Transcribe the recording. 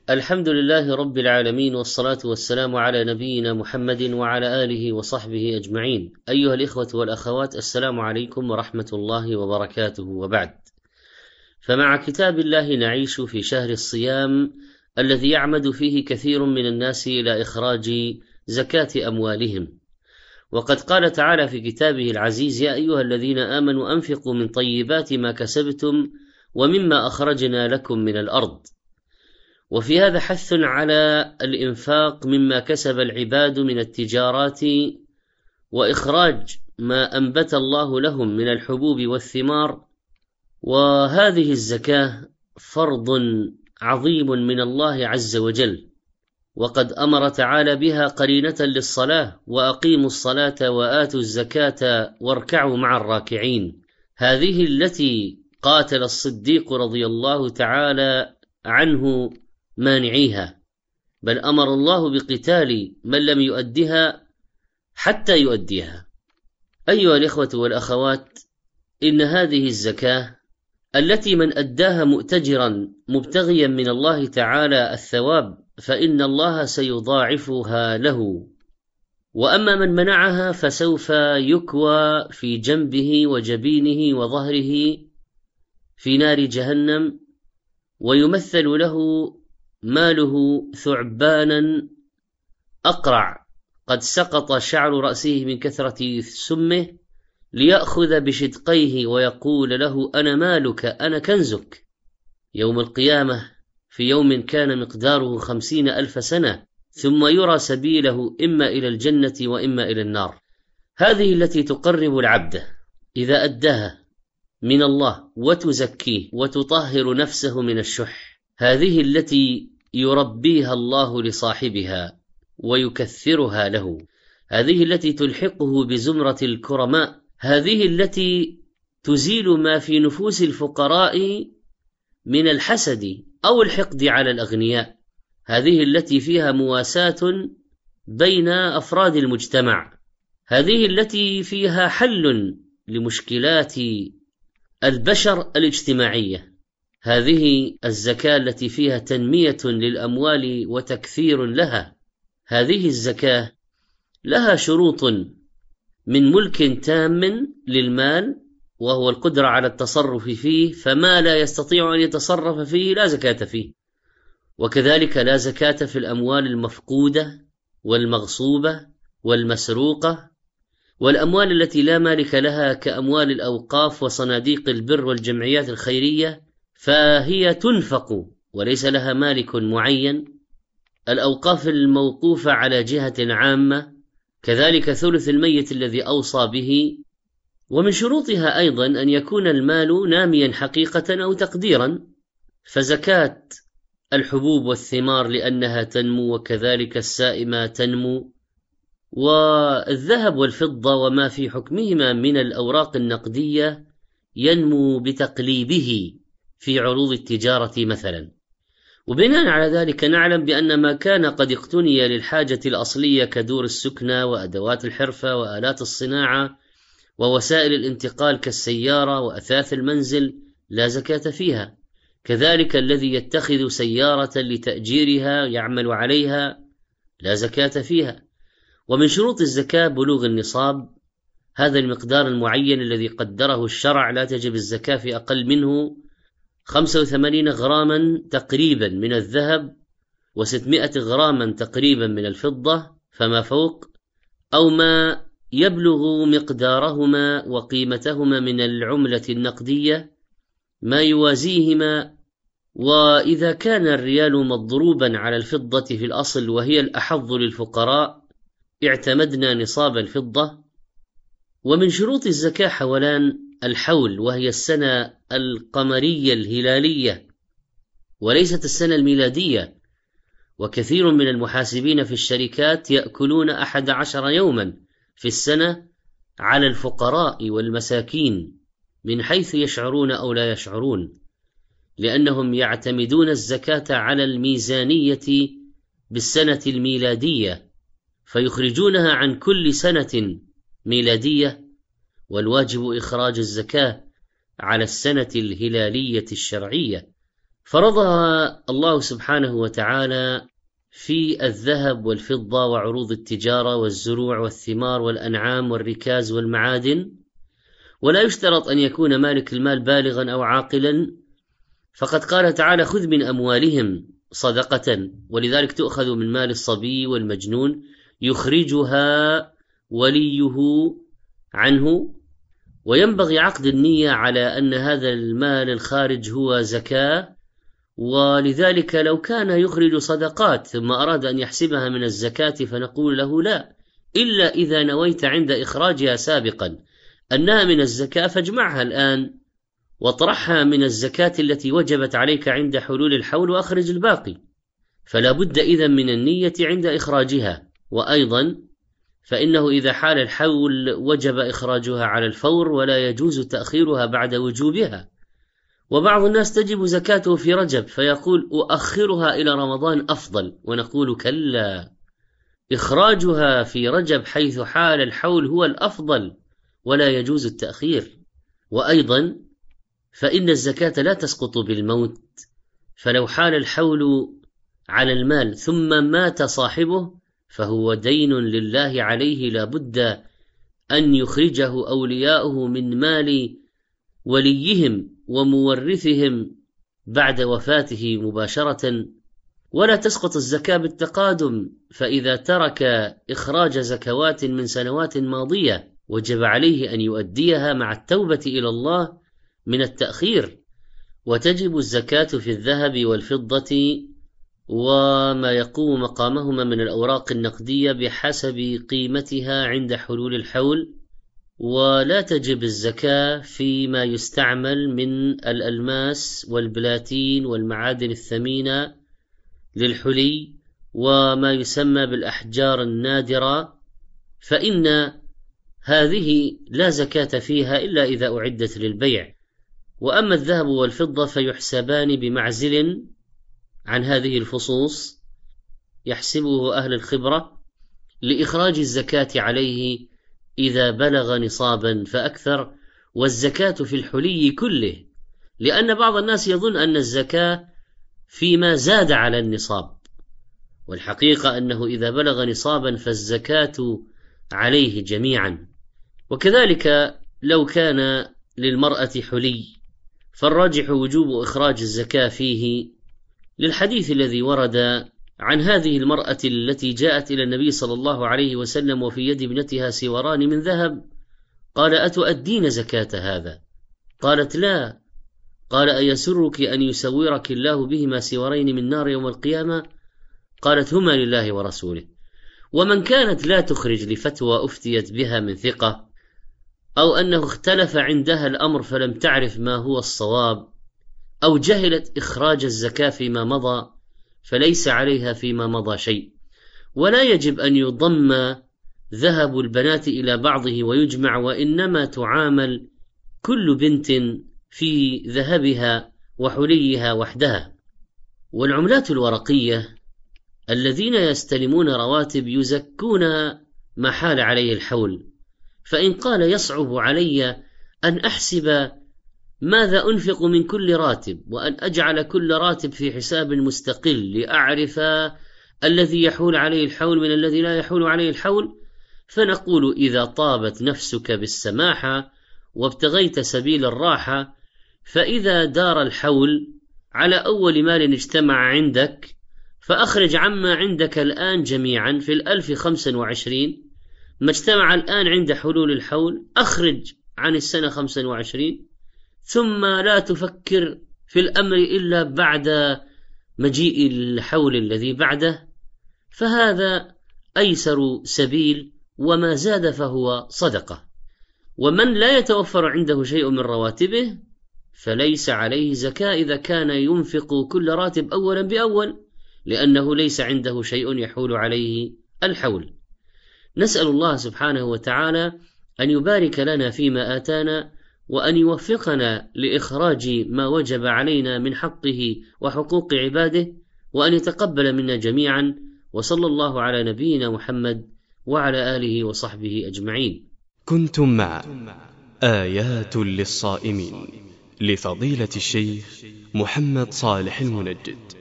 الحمد لله رب العالمين، والصلاة والسلام على نبينا محمد وعلى آله وصحبه أجمعين. أيها الإخوة والأخوات، السلام عليكم ورحمة الله وبركاته، وبعد. فمع كتاب الله نعيش في شهر الصيام الذي يعمد فيه كثير من الناس إلى إخراج زكاة أموالهم، وقد قال تعالى في كتابه العزيز: يا أيها الذين آمنوا أنفقوا من طيبات ما كسبتم ومما أخرجنا لكم من الأرض. وفي هذا حث على الإنفاق مما كسب العباد من التجارات وإخراج ما أنبت الله لهم من الحبوب والثمار، وهذه الزكاة فرض عظيم من الله عز وجل، وقد أمر تعالى بها قرينة للصلاة: وأقيموا الصلاة وآتوا الزكاة واركعوا مع الراكعين. هذه التي قاتل الصديق رضي الله تعالى عنه مانعيها، بل أمر الله بقتال من لم يؤدها حتى يؤديها. أيها الإخوة والأخوات، إن هذه الزكاة التي من أداها مؤتجرا مبتغيا من الله تعالى الثواب فإن الله سيضاعفها له، وأما من منعها فسوف يكوى في جنبه وجبينه وظهره في نار جهنم، ويمثل له ماله ثعبانا أقرع قد سقط شعر رأسه من كثرة سمه، ليأخذ بشدقيه ويقول له: أنا مالك، أنا كنزك، يوم القيامة في يوم كان مقداره 50,000 سنة، ثم يرى سبيله إما إلى الجنة وإما إلى النار. هذه التي تقرب العبد إذا أداها من الله وتزكيه وتطهر نفسه من الشح، هذه التي يربيها الله لصاحبها ويكثرها له، هذه التي تلحقه بزمرة الكرماء، هذه التي تزيل ما في نفوس الفقراء من الحسد أو الحقد على الأغنياء، هذه التي فيها مواساة بين أفراد المجتمع، هذه التي فيها حل لمشكلات البشر الاجتماعية، هذه الزكاة التي فيها تنمية للأموال وتكثير لها. هذه الزكاة لها شروط: من ملك تام للمال وهو القدرة على التصرف فيه، فما لا يستطيع أن يتصرف فيه لا زكاة فيه، وكذلك لا زكاة في الأموال المفقودة والمغصوبة والمسروقة، والأموال التي لا مالك لها كأموال الأوقاف وصناديق البر والجمعيات الخيرية، فهي تنفق وليس لها مالك معين. الأوقاف الموقوفة على جهة عامة، كذلك ثلث الميت الذي أوصى به. ومن شروطها أيضا أن يكون المال ناميا حقيقة أو تقديرا، فزكاة الحبوب والثمار لأنها تنمو، وكذلك السائمة تنمو، والذهب والفضة وما في حكمهما من الأوراق النقدية ينمو بتقليبه في عروض التجارة مثلا. وبناء على ذلك نعلم بأن ما كان قد اقتني للحاجة الأصلية كدور السكنة وأدوات الحرفة وآلات الصناعة ووسائل الانتقال كالسيارة وأثاث المنزل لا زكاة فيها، كذلك الذي يتخذ سيارة لتأجيرها يعمل عليها لا زكاة فيها. ومن شروط الزكاة بلوغ النصاب، هذا المقدار المعين الذي قدره الشرع، لا تجب الزكاة في أقل منه 85 غراما تقريبا من الذهب و600 غراما تقريبا من الفضة فما فوق، أو ما يبلغ مقدارهما وقيمتهما من العملة النقدية ما يوازيهما. وإذا كان الريال مضروبا على الفضة في الأصل وهي الأحظ للفقراء اعتمدنا نصاب الفضة. ومن شروط الزكاة حولان الحول، وهي السنة القمرية الهلالية وليست السنة الميلادية، وكثير من المحاسبين في الشركات يأكلون 11 يوما في السنة على الفقراء والمساكين من حيث يشعرون أو لا يشعرون، لأنهم يعتمدون الزكاة على الميزانية بالسنة الميلادية فيخرجونها عن كل سنة ميلادية، والواجب إخراج الزكاة على السنة الهلالية الشرعية، فرضها الله سبحانه وتعالى في الذهب والفضة وعروض التجارة والزروع والثمار والأنعام والركاز والمعادن، ولا يشترط أن يكون مالك المال بالغا أو عاقلا، فقد قال تعالى: خذ من أموالهم صدقة، ولذلك تؤخذ من مال الصبي والمجنون يخرجها وليه عنه. وينبغي عقد النية على أن هذا المال الخارج هو زكاة، ولذلك لو كان يخرج صدقات ثم أراد أن يحسبها من الزكاة فنقول له لا، إلا إذا نويت عند إخراجها سابقا أنها من الزكاة فاجمعها الآن واطرحها من الزكاة التي وجبت عليك عند حلول الحول وأخرج الباقي، فلا بد إذن من النية عند إخراجها. وأيضا فإنه إذا حال الحول وجب إخراجها على الفور، ولا يجوز تأخيرها بعد وجوبها. وبعض الناس تجب زكاته في رجب فيقول: أؤخرها إلى رمضان أفضل، ونقول: كلا، إخراجها في رجب حيث حال الحول هو الأفضل، ولا يجوز التأخير. وأيضا فإن الزكاة لا تسقط بالموت، فلو حال الحول على المال ثم مات صاحبه فهو دين لله عليه، لا بد أن يخرجه أولياؤه من مال وليهم ومورثهم بعد وفاته مباشرة. ولا تسقط الزكاة بالتقادم، فإذا ترك إخراج زكوات من سنوات ماضية وجب عليه أن يؤديها مع التوبة إلى الله من التأخير. وتجب الزكاة في الذهب والفضة وما يقوم مقامهما من الأوراق النقدية بحسب قيمتها عند حلول الحول، ولا تجب الزكاة فيما يستعمل من الألماس والبلاتين والمعادن الثمينة للحلي وما يسمى بالأحجار النادرة، فإن هذه لا زكاة فيها إلا إذا أعدت للبيع. وأما الذهب والفضة فيحسبان بمعزل عن هذه الفصوص يحسبه أهل الخبرة لإخراج الزكاة عليه إذا بلغ نصابا فأكثر، والزكاة في الحلي كله، لأن بعض الناس يظن أن الزكاة فيما زاد على النصاب، والحقيقة أنه إذا بلغ نصابا فالزكاة عليه جميعا. وكذلك لو كان للمرأة حلي فالراجح وجوب إخراج الزكاة فيه، للحديث الذي ورد عن هذه المرأة التي جاءت إلى النبي صلى الله عليه وسلم وفي يد ابنتها سواران من ذهب، قال: أتؤدين زكاة هذا؟ قالت: لا. قال: أيسرك أن يسورك الله بهما سوارين من نار يوم القيامة؟ قالت: هما لله ورسوله. ومن كانت لا تخرج لفتوى أفتيت بها من ثقة، أو أنه اختلف عندها الأمر فلم تعرف ما هو الصواب، أو جهلت إخراج الزكاة فيما مضى، فليس عليها فيما مضى شيء. ولا يجب أن يضم ذهب البنات إلى بعضه ويجمع، وإنما تعامل كل بنت في ذهبها وحليها وحدها. والعملات الورقية الذين يستلمون رواتب يزكون ما حال عليه الحول، فإن قال: يصعب علي أن أحسب ماذا أنفق من كل راتب، وأن أجعل كل راتب في حساب مستقل لأعرف الذي يحول عليه الحول من الذي لا يحول عليه الحول، فنقول: إذا طابت نفسك بالسماحة وابتغيت سبيل الراحة، فإذا دار الحول على أول مال اجتمع عندك فأخرج عما عندك الآن جميعا في 1025، ما اجتمع الآن عند حلول الحول أخرج عن السنة 25، ثم لا تفكر في الأمر إلا بعد مجيء الحول الذي بعده، فهذا أيسر سبيل، وما زاد فهو صدقة. ومن لا يتوفر عنده شيء من رواتبه فليس عليه زكاة إذا كان ينفق كل راتب أولا بأول، لأنه ليس عنده شيء يحول عليه الحول. نسأل الله سبحانه وتعالى أن يبارك لنا فيما آتانا، وأن يوفقنا لإخراج ما وجب علينا من حقه وحقوق عباده، وأن يتقبل منا جميعا. وصلى الله على نبينا محمد وعلى آله وصحبه أجمعين. كنتم مع آيات للصائمين لفضيلة الشيخ محمد صالح المنجد.